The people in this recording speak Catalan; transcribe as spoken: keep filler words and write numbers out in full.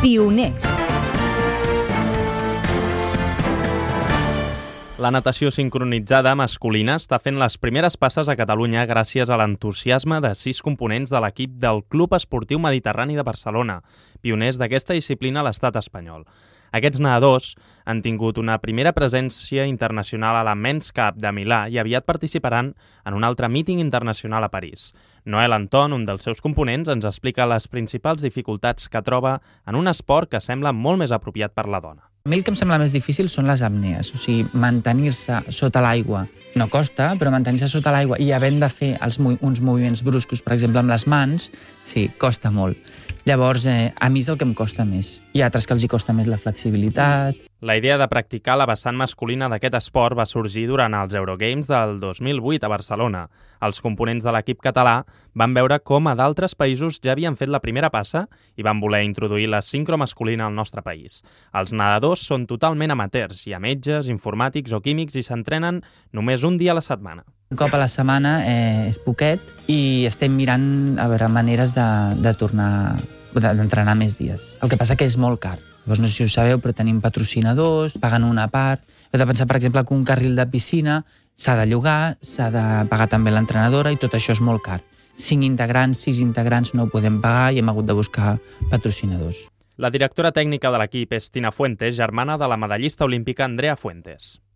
Pioners. La natació sincronitzada masculina està fent les primeres passes a Catalunya gràcies a l'entusiasme de sis components de l'equip del Club Esportiu Mediterrani de Barcelona, pioners d'aquesta disciplina a l'estat espanyol. Aquests nedadors han tingut una primera presència internacional a la Men's Cup de Milà i aviat participaran en un altre míting internacional a París. Noel Anton, un dels seus components, ens explica les principals dificultats que troba en un esport que sembla molt més apropiat per la dona. A mi el que em sembla més difícil són les apnees, o sigui, mantenir-se sota l'aigua no costa, però mantenir-se sota l'aigua i havent de fer els, uns moviments bruscos, per exemple, amb les mans, sí, costa molt. Llavors, eh, a mi és el que em costa més. Hi ha altres que els hi costa més la flexibilitat. La idea de practicar la vessant masculina d'aquest esport va sorgir durant els Eurogames del dos mil vuit a Barcelona. Els components de l'equip català van veure com a d'altres països ja havien fet la primera passa i van voler introduir la sincro masculina al nostre país. Els nedadors són totalment amateurs, hi ha metges, informàtics o químics i s'entrenen només un dia a la setmana. Un cop a la setmana eh, és poquet i estem mirant a veure maneres de, de tornar d'entrenar més dies. El que passa que és molt car. Llavors, no sé si ho sabeu, però tenim patrocinadors, paguen una part. Heu de pensar, per exemple, que un carril de piscina s'ha de llogar, s'ha de pagar també l'entrenadora i tot això és molt car. Cinc integrants, sis integrants no ho podem pagar i hem hagut de buscar patrocinadors. La directora tècnica de l'equip és Tina Fuentes, germana de la medallista olímpica Andrea Fuentes.